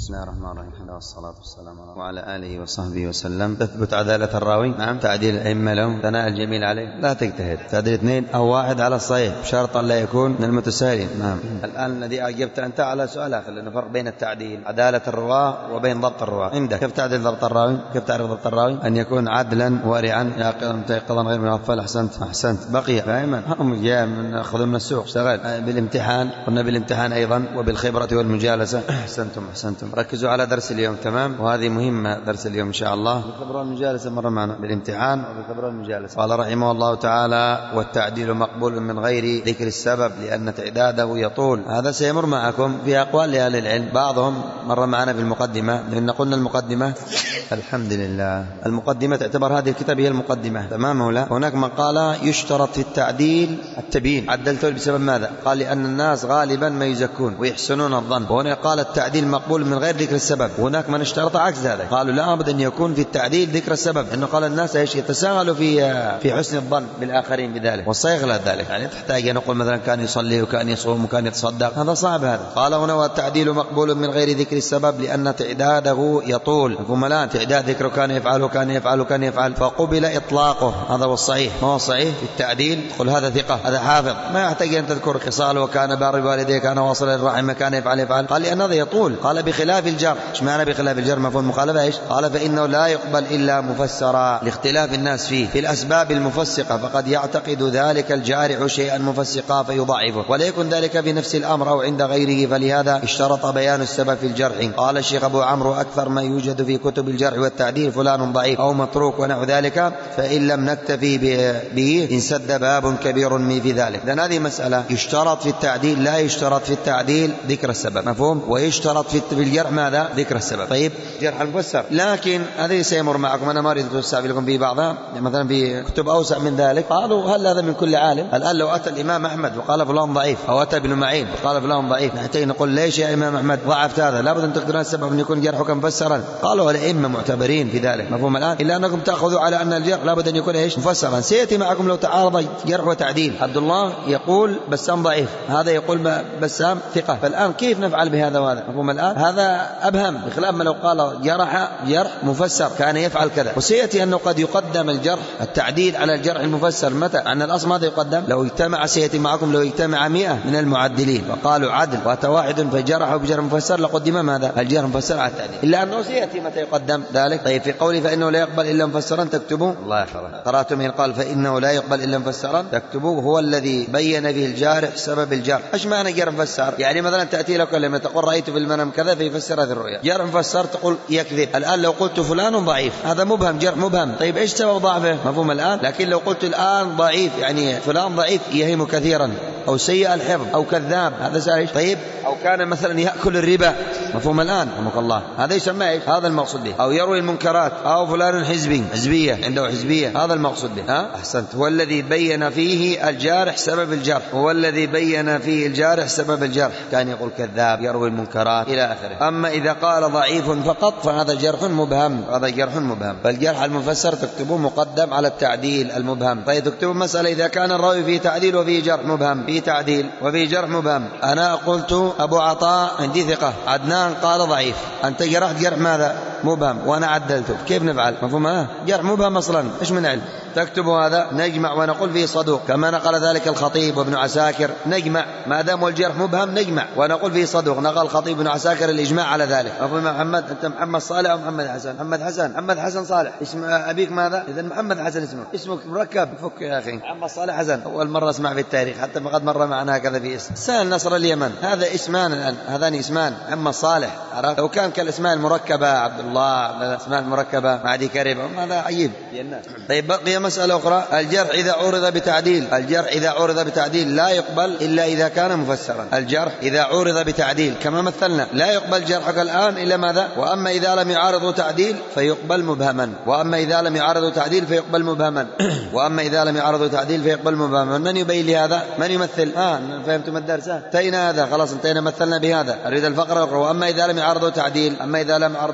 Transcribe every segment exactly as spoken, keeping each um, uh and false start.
بسم الله الرحمن الرحيم، الحمد لله والصلاة والسلام على وعلى آله وصحبه وسلم. تثبت عدالة الراوي، نعم. تعديل الأئمة لهم، ثناء الجميل عليه، لا تجتهد. تعديل اثنين أو واحد على الصحيح بشرط لا يكون من المتساهلين، نعم. الآن الذي أجبت أنت على سؤال آخر، لأنه فرق بين التعديل عدالة الرواة وبين ضبط الرواة. عندك كيف تعديل ضبط الراوي؟ كيف تعرف ضبط الراوي؟ أن يكون عدلا ورعا يقظا غير من الأطفال. أحسنت أحسنت بقي فاهما، هم جاء من أخذ من السوق، اشتغل بالامتحان، قلنا بالامتحان أيضا وبالخبرة والمجالسة. أحسنتم أحسنتم ركزوا على درس اليوم، تمام. وهذه مهمة درس اليوم إن شاء الله. بالخبرة والمجالسة مرة معنا بالامتحان وبالخبرة والمجالسة. قال رحمه الله تعالى: والتعديل مقبول من غير ذكر السبب لأن تعداده يطول. هذا سيمر معكم في أقوال لأهل العلم، بعضهم مر معنا في المقدمة، لأن قلنا المقدمة الحمد لله المقدمة تعتبر هذه الكتاب هي المقدمة، تمام ولا؟ هناك من قال يشترط في التعديل التبيين. عدلته بسبب ماذا؟ قال لأن الناس غالبا ما يزكون ويحسنون الظن. وهنا قال التعديل مقبول من غير ذكر السبب. هناك من اشترط عكس ذلك، قالوا لا بد أن يكون في التعديل ذكر السبب، إنه قال الناس ايش يتساهلوا في في حسن الظن بالآخرين بذلك، والصيغ لا ذلك. يعني تحتاج أن نقول مثلا كان يصلي وكان يصوم وكان يتصدق، هذا صعب هذا. قال هنا: والتعديل مقبول من غير ذكر السبب لأن تعداده يطول. مفهوم الآن؟ تعداد ذكره كان يفعل وكان يفعل وكان يفعل فقبل إطلاقه، هذا هو الصحيح. ما هو الصحيح في التعديل؟ قل هذا ثقة، هذا حافظ، ما يحتاج أن تذكر خصاله، وكان بار والديه، كان واصل الرحم، كان يفعل يفعل. قال لأن هذا يطول. قال بخلاف الجر. ايش معنى بخلاف الجر؟ مفهوم مخالفة ايش؟ قال فإنه لا يقبل إلا مفسرا لاختلاف الناس فيه في الأسباب المفسقة، فقد يعتقد ذلك الجارح شيئا مفسقا فيضعفه، ولا يكن ذلك في نفس الأمر أو عند غيره، فلهذا اشترط بيان السبب في الجرح. قال الشيخ أبو عمرو: أكثر ما يوجد في كتب الجرح والتعديل فلان ضعيف أو متروك ونحو ذلك، فإن لم نكتفي به انسد باب كبير في ذلك. لأن هذه مسألة يشترط في التعديل، لا يشترط في التعديل ذكر السبب، مفهوم؟ ويشترط في الجرح ماذا؟ ذكر السبب. طيب جرح المفسر، لكن هذه سيمر معكم، أنا ما أريد أتوسع لكم في بعضها، مثلا في كتب أوسع من ذلك. قالوا هل هذا من كل عالم؟ الآن لو أتى الإمام أحمد وقال فلان ضعيف، أو أتى ابن معين وقال فلان ضعيف، نحتاج نقول ليش يا إمام أحمد ضعفت هذا؟ لابد أن تقدرون السبب أن يكون جرحك مفسرا. قالوا الأئمة معتبرين في ذلك، مفهوم الآن؟ إلا أنكم تأخذوا على أن الجرح لابد أن يكون إيش؟ مفسرا. سيأتي معكم لو تعارض جرح وتعديل، عبد الله يقول بسام ضعيف، هذا يقول بسام ثقة، فالآن كيف نفعل بهذا وهذا؟ مفهوم الآن؟ هذا أبهم، بخلاف ما لو قال جرح جرح مفسر كان يفعل كذا. وسيأتي أنه قد يقدم الجرح التعديل على الجرح المفسر. متى؟ أن الأصل ماذا يقدم؟ لو اجتمع، سيأتي معكم لو اجتمع مئة من المعدلين وقالوا عدل وأتى واحد فجرحه بجرح مفسر، لقدم ماذا؟ الجرح المفسر على التعديل. إلا أنه سيأتي متى يقدم ذلك. طيب في قوله فإنه لا يقبل إلا مفسرا تكتبوا، الله يحفظه، قرأتم إن قال فإنه لا يقبل إلا مفسرا تكتبوه، هو الذي بين فيه الجارح سبب الجرح. إيش معنى جرح مفسر؟ يعني مثلا تأتي لك كلمة تقول رأيت في المنام كذا فيفسر هذه الرؤيا. جرح مفسر تقول يكذب. الآن لو قلت فلان ضعيف، هذا مبهم، جرح مبهم. طيب إيش سبب ضعفه؟ مفهوم الآن؟ لكن لو قلت الآن ضعيف، يعني فلان ضعيف يهم كثيرا أو سيء الحفظ أو كذاب، هذا سائش. طيب أو كان مثلا يأكل الربا، مفهوم الآن؟ رحمك الله، هذا يسمى إيش؟ هذا المقصود به. أو يروي المنكرات، أو فلان حزبي، حزبية، عنده حزبية، هذا المقصود به. ها أحسنت. هو الذي بين فيه الجارح سبب الجرح، هو الذي بين فيه الجارح سبب الجرح، كان يقول كذاب، يروي المنكرات إلى آخره. أما إذا قال ضعيف فقط فهذا جرح مبهم، هذا جرح مبهم. فالجرح المفسر تكتبوه مقدم على التعديل المبهم. طيب تكتبوا مسألة إذا كان الراوي فيه تعديل وفيه جرح مبهم، فيه تعديل وفيه جرح مبهم. أنا قلت أبو عطاء عندي ثقة، عدنان قال ضعيف، أنت جرحت جرح ماذا؟ مبهم، وأنا عدلته، كيف نفعل؟ مفهوم؟ ها جرح مبهم أصلا، إيش من علم؟ تكتب هذا نجمع ونقول فيه صدوق، كما نقل ذلك الخطيب وابن عساكر. نجمع ما دام الجرح مبهم، نجمع ونقول فيه صدوق. نقل الخطيب وابن عساكر الإجماع على ذلك. مفهوم محمد؟ أنت محمد صالح أو محمد حسن؟ محمد حسن. محمد حسن صالح اسم أبيك ماذا؟ إذا محمد حسن اسمه، اسمك مركب، فك يا أخي. محمد صالح حسن أول مرة اسمع في التاريخ، حتى فقد مر معنا هكذا في اسم. سهل نصر اليمن، هذا اسمان الآن، هذان اسمان. محمد صالح، عرفت؟ لو كان كالاسماء المركبة عبد الله، الاسماء المركبة معدي كريم، هذا عجيب. طيب بقي مسألة أخرى، الجرح إذا عرض بتعديل، الجرح إذا عرض بتعديل لا يقبل إلا إذا كان مفسرا. الجرح إذا عرض بتعديل كما مثلنا لا يقبل جرحك الآن إلا ماذا؟ وأما إذا لم يعارض تعديل فيقبل مبهما، وأما إذا لم يعارض تعديل فيقبل مبهما، وأما إذا لم يعارض تعديل فيقبل مبهما. من يبين لي هذا؟ من يمثل؟ آه فهمتم الدرس؟ انتهينا هذا خلاص، انتهينا مثلنا بهذا. أريد الفقرة. وأما إذا لم يعارض تعديل، أما إذا لم يعارض تعديل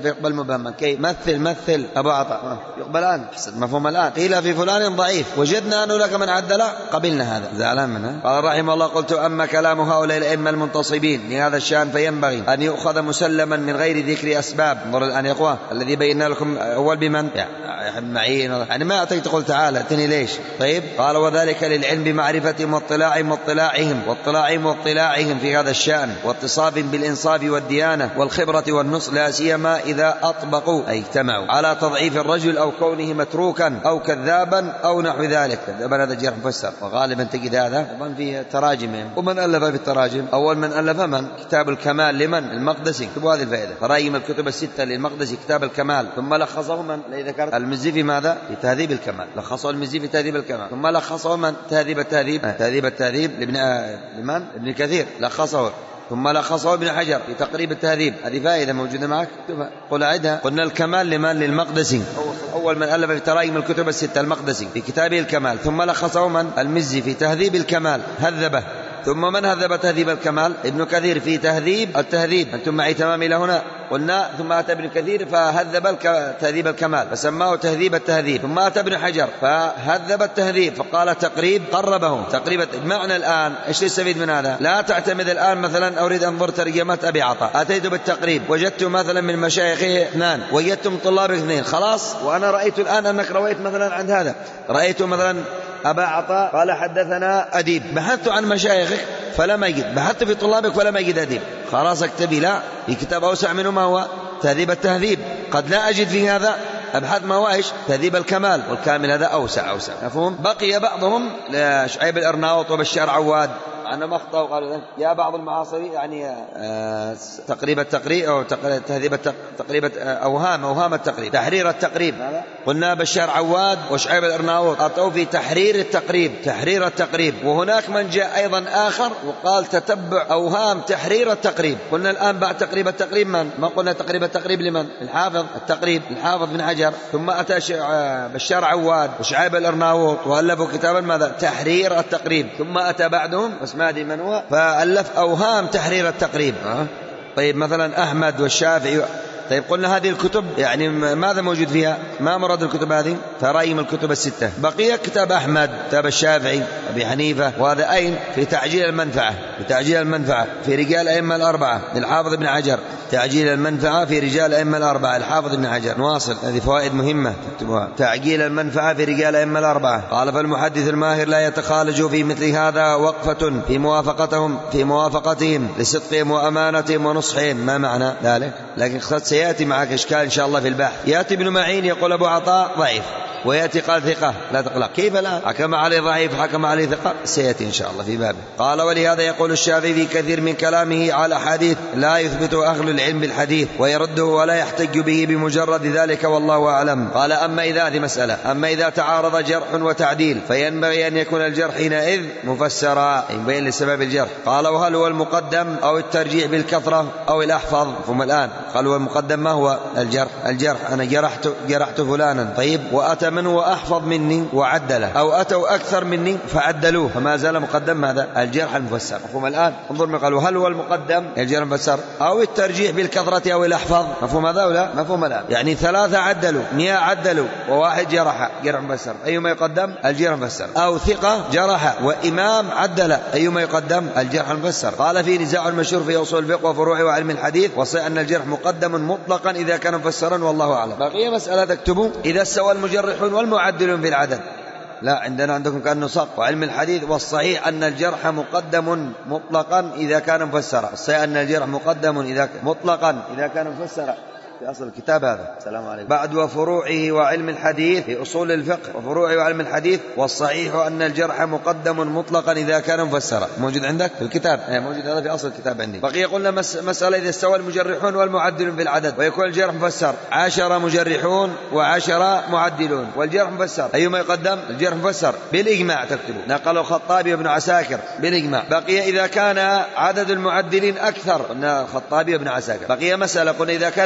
فيقبل مبهما. كيف؟ مثل مثل أبو عطاء يقبل الآن، مفهوم الآن. قيل في فلان ضعيف وجدنا أنه لك من عدل قبلنا هذا، زعلان منها. قال رحمه الله: قلت: أما كلام هؤلاء الأئمة المنتصبين لهذا الشأن فينبغي أن يؤخذ مسلما من غير ذكر أسباب. انظر الآن يا إخوة الذي بينا لكم أول بمن يعني معين، يعني ما أعطيك تقول تعالى أتني ليش. طيب قال: وذلك للعلم بمعرفتهم واطلاعهم واطلاعهم واطلاعهم واطلاعهم في هذا الشأن، واتصاف بالإنصاف والديانة والخبرة والنصح، لا سيما إذا أطبقوا أي اجتمعوا على تضعيف الرجل أو كونه متروكا أو كذابا أو نحو ذلك. كذابا هذا جرح مفسر، وغالبا تجد هذا طبعا في تراجمهم. ومن ألف في التراجم؟ أول من ألف من؟ كتاب الكمال لمن؟ المقدسي. اكتبوا هذه الفائدة. تراجم الكتب الستة للمقدسي كتاب الكمال، ثم لخصه من؟ الذي ذكرت المزي في ماذا؟ في تهذيب الكمال، لخصه المزي في تهذيب الكمال، ثم لخصه من؟ تهذيب التهذيب آه. تهذيب التهذيب لابن آه. لمن؟ ابن كثير لخصه، ثم لخصه ابن حجر في تقريب التهذيب. هذه فائدة موجودة معك، قل أعدها. قلنا الكمال لمن؟ للمقدسي. أول من ألف في تراجم الكتب الستة المقدسي في كتابه الكمال، ثم لخصه من؟ المزي في تهذيب الكمال هذبه، ثم من هذب تهذيب الكمال؟ ابن كثير في تهذيب التهذيب. أنتم معي تمام إلى هنا؟ قلنا ثم أتى ابن كثير فهذب تهذيب الكمال فسماه تهذيب التهذيب، ثم أتى ابن حجر فهذب التهذيب فقال تقريب قربه تقريب. معنى الآن إيش نستفيد من هذا؟ لا تعتمد الآن مثلا أريد أنظر ترجمة أبي عطاء، أتيت بالتقريب وجدت مثلا من مشايخه اثنان، وجدتم طلابك اثنين، خلاص. وأنا رأيت الآن أنك رويت مثلا عند هذا، رأيت مثلا أبا عطاء قال حدثنا أديب، بحثت عن مشايخك فلم أجد، بحثت في طلابك فلم أجد أديب، خلاص اكتبي لا في كتاب أوسع منه ما هو تهذيب التهذيب. قد لا أجد في هذا، أبحث ما هو إيش؟ تهذيب الكمال، والكامل هذا أوسع أوسع. مفهوم؟ بقي بعضهم لشعيب الأرناؤوط وبشار عواد أنا مخطأ وقالوا يا بعض المعاصرين يعني آه تقريب التقريب أو تهذيب تقريب أوهام أوهام التقريب تحرير التقريب. قلنا بشار عواد وشعيب الأرناؤوط أعطوا في تحرير التقريب تحرير التقريب، وهناك من جاء أيضا آخر وقال تتبع أوهام تحرير التقريب. قلنا الآن بعد تقريب التقريب من؟ ما قلنا تقريب التقريب لمن؟ الحافظ التقريب الحافظ بن حجر، ثم أتى بشار عواد وشعيب الأرناؤوط وألفوا كتابا ماذا؟ تحرير التقريب، ثم أتى بعدهم ما أدري من هو فألف أوهام تحرير التقريب. أه؟ طيب مثلا أحمد والشافعي. طيب قلنا هذه الكتب يعني ماذا موجود فيها؟ ما مراد الكتب هذه؟ تراجم الكتب الستة. بقي كتاب أحمد كتاب الشافعي أبي حنيفة، وهذا أين؟ في تعجيل المنفعة في تعجيل المنفعة في رجال الأئمة الأربعة للحافظ ابن حجر، تعجيل المنفعة في رجال الأئمة الأربعة الحافظ ابن حجر. نواصل، هذه فوائد مهمة تكتبوها. تعجيل المنفعة في رجال الأئمة الأربعة. قال فالمحدث الماهر لا يتخالج في مثل هذا وقفة في موافقتهم في موافقتهم لصدقهم وأمانتهم ونصحهم. ما معنى ذلك؟ لكن سيأتي معك إشكال إن شاء الله في البحث. يأتي ابن معين يقول أبو عطاء ضعيف، ويأتي قال ثقة، لا تقلق. كيف لا؟ حكم عليه ضعيف حكم عليه ثقة، سيأتي إن شاء الله في بابه. قال ولهذا يقول الشافعي في كثير من كلامه على حديث لا يثبت أهل العلم بالحديث ويرده ولا يحتج به بمجرد ذلك والله أعلم. قال أما إذا هذه مسألة أما إذا تعارض جرح وتعديل فينبغي أن يكون الجرح حينئذ مفسرا يبين لسبب الجرح. قال وهل هو المقدم أو الترجيح بالكثرة أو الأحفظ؟ هم الآن قال هو المقدم ما هو؟ الجرح الجرح أنا جرحت جرحت فلانا، طيب وأتى من هو أحفظ مني وعدله، أو أتوا أكثر مني فعدلوه، فما زال مقدم ماذا؟ الجرح المفسر. مفهوم الآن؟ انظر ما قالوا هل هو المقدم الجرح المفسر أو الترجيح بالكثرة أو الأحفظ؟ مفهوم هذا ولا؟ مفهوم الآن؟ يعني ثلاثة عدلوا مئة عدلوا وواحد جرح جرح مفسر، أيما يقدم؟ الجرح المفسر. أو ثقة جرح وإمام عدل، أيما يقدم؟ الجرح المفسر. قال في نزاع المشهور في أصول الفقه وفروعه وعلم الحديث وصي أن الجرح مقدم مطلقا إذا كان مفسرا والله أعلم. بقي مسألة تكتبوا إذا استوى المجرحون والمعدلون في العدد. لا عندنا عندكم كأنه صق. وعلم الحديث والصحيح أن الجرح مقدم مطلقا إذا كان مفسرا، الصحيح أن الجرح مقدم إذا مطلقا إذا كان مفسرا في أصل الكتاب هذا. السلام عليكم. بعد وفروعه وعلم الحديث في أصول الفقه وفروعه وعلم الحديث والصحيح أن الجرح مقدم مطلقا إذا كان مفسرا. موجود عندك في الكتاب؟ موجود هذا في أصل الكتاب عندي. بقي قلنا مس مسألة إذا استوى المجرحون والمعدلون في العدد ويكون الجرح مفسر، عشرة مجرحون وعشرة معدلون والجرح مفسر، أيما يقدم؟ الجرح مفسر بالإجماع تكتبه. نقله الخطابي وابن عساكر بالإجماع. بقي إذا كان عدد المعدلين أكثر، قلنا الخطابي وابن عساكر. بقي مسألة قلنا إذا كان عدد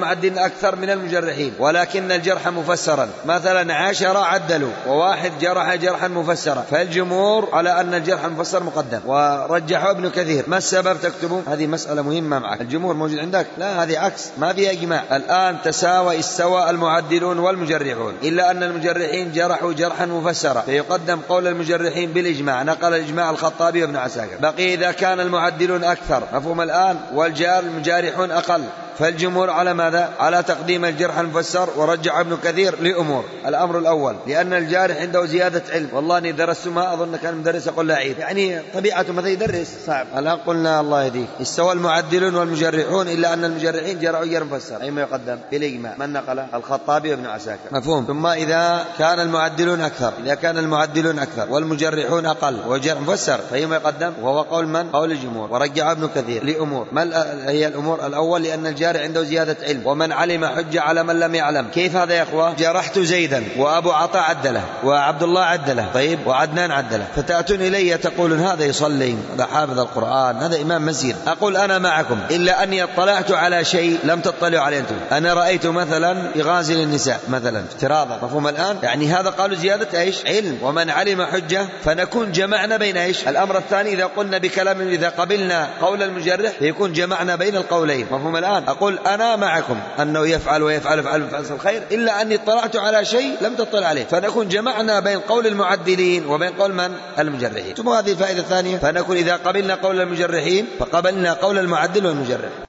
المعدلين أكثر من المجرحين، ولكن الجرح مفسرا، مثلا عشرة عدلوا وواحد جرح جرحا مفسرا، فالجمهور على أن الجرح المفسر مقدم، ورجحوا ابن كثير. ما السبب تكتبوا؟ هذه مسألة مهمة معك. الجمهور موجود عندك؟ لا، هذه عكس، ما فيها إجماع. الآن تساوى استوى المعدلون والمجرحون، إلا أن المجرحين جرحوا جرحا مفسرا، فيقدم قول المجرحين بالإجماع، نقل الإجماع الخطابي وابن عساكر. بقي إذا كان المعدلون أكثر، مفهوم الآن، والجار المجارحون أقل، فالجمهور على ماذا؟ على تقديم الجرح المفسر، ورجع ابن كثير لأمور. الأمر الأول لأن الجارح عنده زيادة علم، والله أني درست ما أظن كان مدرس يقول لا عيد، يعني طبيعته مثلا يدرس صعب. الآن قلنا الله يهديك استوى المعدلون والمجرحون، إلا أن المجرحين جرحوا جرح مفسر، أي ما يقدم بالإجماع، من نقله؟ الخطابي وابن عساكر، مفهوم. ثم إذا كان المعدلون أكثر، إذا كان المعدلون أكثر والمجرحون أقل وجرح مفسر، فأي ما يقدم؟ وهو قول من؟ قول الجمهور، ورجع ابن كثير لأمور. ما هي الأمور؟ الأول لأن الجارح عنده زيادة علم، ومن علم حجة على من لم يعلم. كيف هذا يا أخوة؟ جرحت زيدا وأبو عطاء عدله وعبد الله عدله، طيب، وعدنان عدله، فتأتون إلي تقولون هذا يصلي، هذا حافظ القرآن، هذا إمام مسجد. أقول أنا معكم، إلا أني اطلعت على شيء لم تطلعوا عليه أنتم. أنا رأيت مثلا يغازل النساء مثلا افتراضا، مفهوم الآن؟ يعني هذا قالوا زيادة إيش؟ علم. ومن علم حجة، فنكون جمعنا بين إيش؟ الأمر الثاني إذا قلنا بكلام، إذا قبلنا قول المجرح فيكون جمعنا بين القولين، مفهوم الآن؟ أقول أنا معكم أنه يفعل ويفعل ويفعل ويفعل الخير، إلا أني اطلعت على شيء لم تطلع عليه، فنكون جمعنا بين قول المعدلين وبين قول من؟ المجرحين. ثم هذه الفائدة الثانية، فنكون إذا قبلنا قول المجرحين فقبلنا قول المعدل والمجرح.